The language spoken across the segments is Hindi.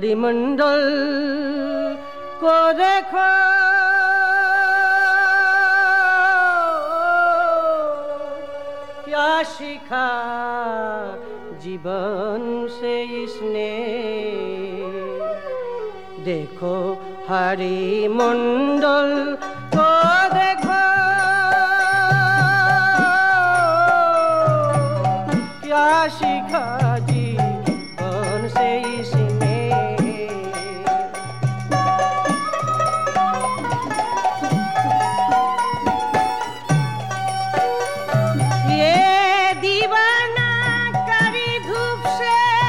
हरिमंडल को देखो, क्या सीखा जीवन से इसने। देखो हरिमंडल को देखो, क्या सीखा जीवन से इसने। ये दीवाना करी धूप से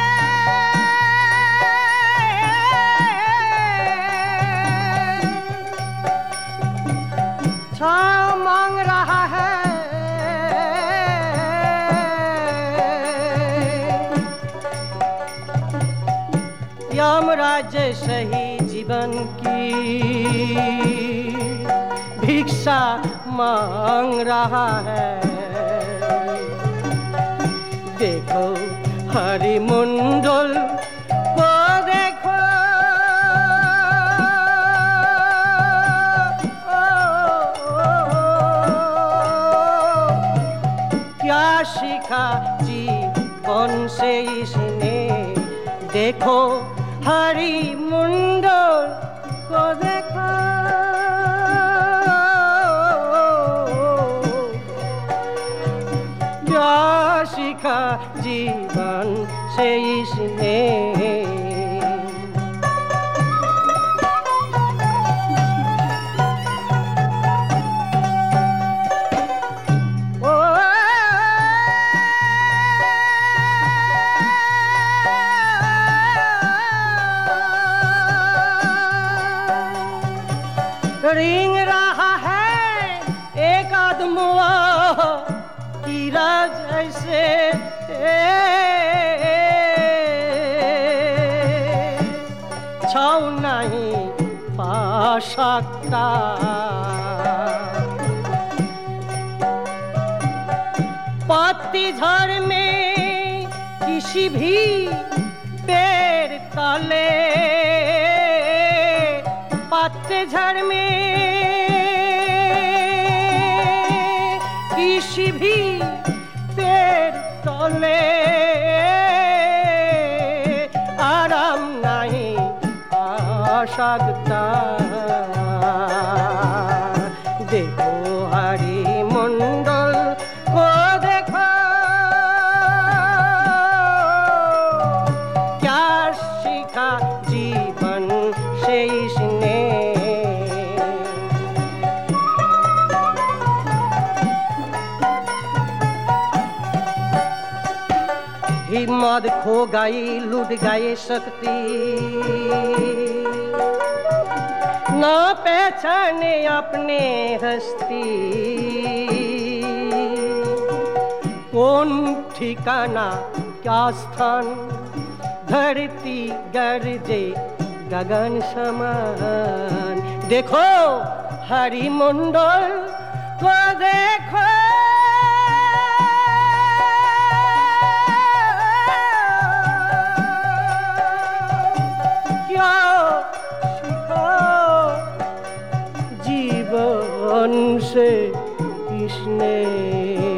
छाँव मांग रहा है। यमराज सही जीवन की भिक्षा मांग रहा है। देखो हरिमंडल को देखो, क्या सीखा जीवन से इसने। देखो हरिमंडल को देखो, क्या सीखा जीवन से इसने। रिंग रहा है एक आदमुआ की राज ऐसे, छाँव नहीं पा सकता। पतझड़ में किसी भी पेड़ तले, पतझड़ में किसी भी पेड़ तले आराम नहीं आ सकता। देखो हरिमंडल को देखो, क्या सीखा जीवन से इसने। हिम्मत खो गई, लुट गई शक्ति, न पहचाने अपने हस्ती। कौन ठिकाना क्या स्थान, धरती गरजे गगन समान। देखो हरिमंडल को देखो, जीवन से इसने।